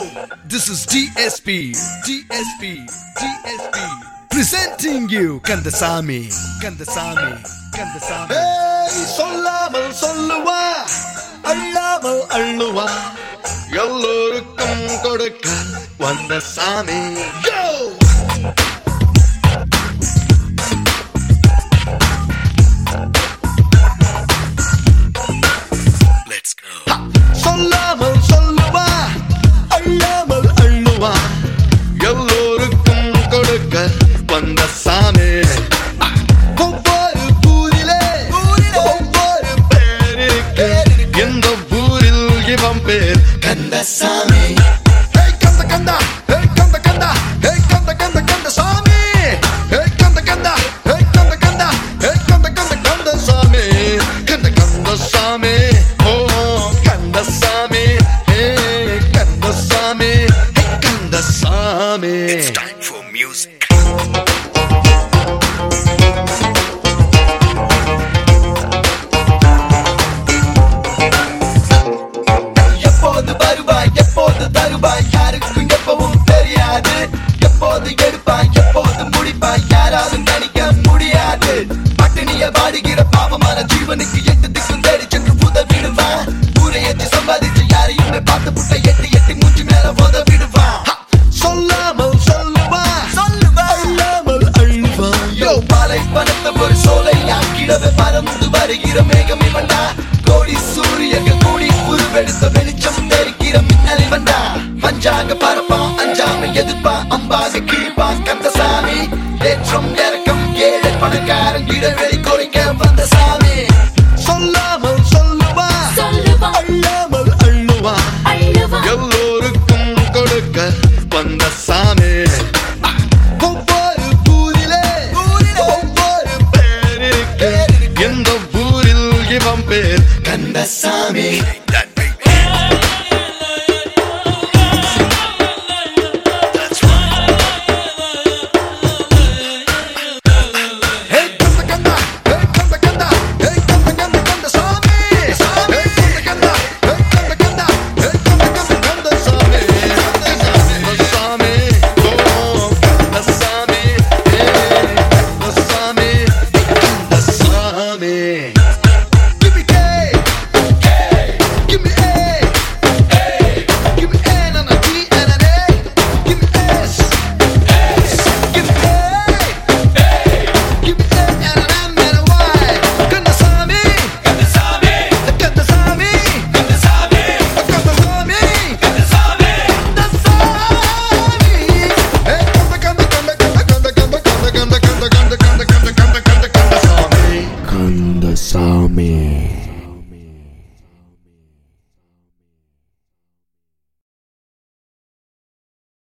This is DSP presenting you Kandasamy. Hey, சொல்லாமல் சொல்லுவா அள்ளாமல் அள்ளுவா எல்லோருக்கும் கொடுக்க வந்த சாமி. Let's go. சொல்லாமல் சொல்லுவா அள்ளாமல் அள்ளுவா எல்லோருக்கும் கொடுக்க வந்த சாமி. ஒவ்வொரு ஊரிலே ஒவ்வொரு பேருக்கு இந்த ஊரில் இவன் பேர் Kandasamy. Hey Kanda Kanda, hey Kanda Kanda, hey Kanda Kanda Kandasamy. Hey Kanda Kanda, hey Kanda Kanda, hey Kanda Kanda Kandasamy. Kanda Kandasamy, oh Kandasamy, hey Kandasamy, hey Kandasamy. It's time for music. எப்போது வருவாய் எப்போது தருவாய் யாருக்கும் எப்பவும் தெரியாது. எப்போது எடுப்பாய் எப்போது முடிப்பாய் யாராலும் நினைக்க முடியாது. பட்டினிய வாடுகிற பாவமான ஜீவனுக்கு எட்டு திக்கும் தேடி சென்று உதவிடுவா. ஊரை ஏற்றி சம்பாதிச்சு யாரையுமே பார்த்து புட்டை எட்டி எட்டி மூஞ்சி மேல உதவிடுவா. சொல்லாமல் சொல்லுவா அள்ளாமல் அள்ளுவா. யோ பாலை பணத்தை ஒரு சோலை ஆக்கிடவே பறந்து வருகிற மேகம் இவன்டா. கோடி சூரியர்கள் கூடி உருவெடுத்த வெளிச்சம் தெரிக்கிற மின்னல் இவன்டா. மஞ்சாக பரப்பான் அஞ்சாம எதிர்ப்பான் அம்பாக கிழிப்பான் கந்தசாமி. ஏற்றம் இறக்கம் ஏழை பணக்காரன் இடைவெளி குறைக்க வந்த சாமி. சொல்லாமல் சொல்லுவா அள்ளாமல் அள்ளுவா எல்லோருக்கும் கொடுக்க வந்த சாமி. ஒவ்வொரு ஊரிலே ஒவ்வொரு பேருக்கு இந்த ஊரில் இவன் பேர் Kandasamy. That baby. That's right. Hey kanda kanda, hey kanda kanda, hey kanda kanda kandasamy. Hey kanda kanda, hey kanda kanda, hey kanda kanda kandasamy. Kandasamy, oh kandasamy, hey kandasamy, kandasamy. Give me K, give me A, give me N and a T and an A, give me S, give me A, give me N and an M and a Y. Kandasamy, Kandasamy, Kandasamy, Kandasamy, Kandasamy, Kandasamy, Kandasamy. Hey kanda kanda kanda kanda kanda kanda kanda kanda kanda kanda kanda kanda kanda kanda Kandasamy. Kandasamy.